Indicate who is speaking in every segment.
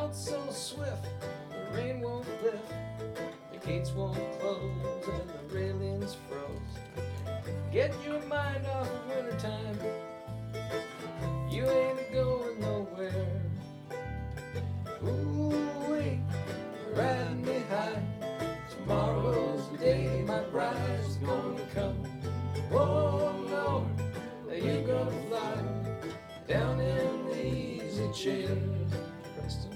Speaker 1: out so swift, the rain won't lift, the gates won't close, and the railings froze. Get your mind off of wintertime, you ain't going nowhere. Ooh-wee, riding me high, tomorrow's the day my bride's gonna come. Oh Lord, are you gonna fly down in the easy chair? Preston.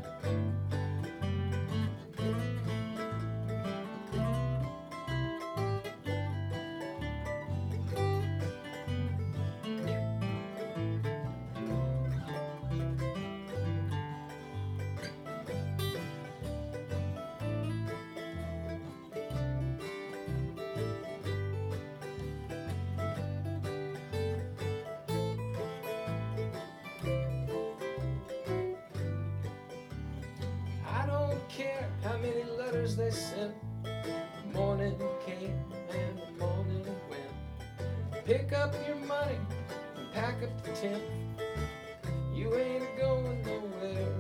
Speaker 1: I don't care how many letters they sent, the morning came and the morning went. Pick up your money and pack up the tent, you ain't going nowhere.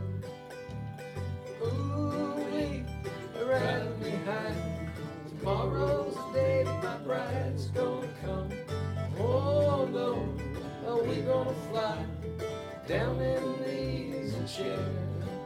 Speaker 1: Ooh-wee, riding me high, tomorrow's the day that my bride's gonna come. Oh Lord, are we gonna fly down in the easy chair?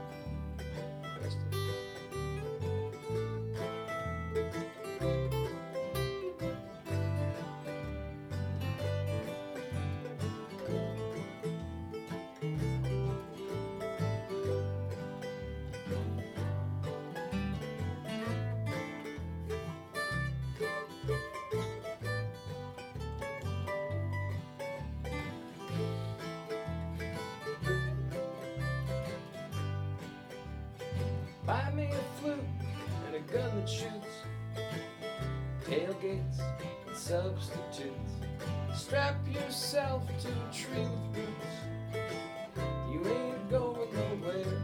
Speaker 1: Buy me a flute and a gun that shoots, tailgates and substitutes. Strap yourself to a tree with roots, you ain't going nowhere.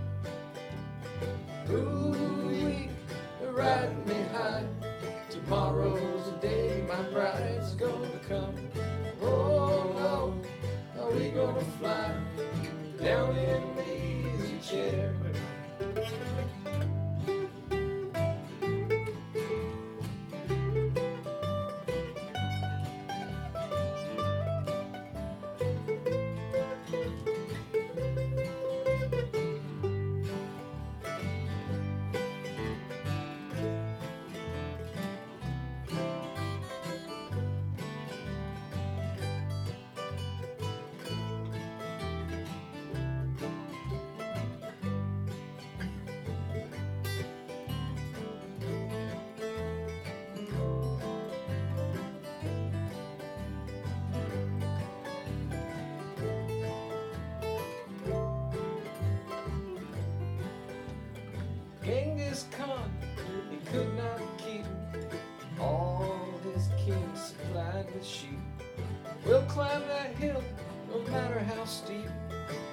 Speaker 1: Ooh-wee, riding me high, tomorrow's the day my bride's gonna come. Oh Lord, are we gonna fly down in the easy chair? Genghis Khan, he could not keep all his kings supplied with sheep. We'll climb that hill, no matter how steep.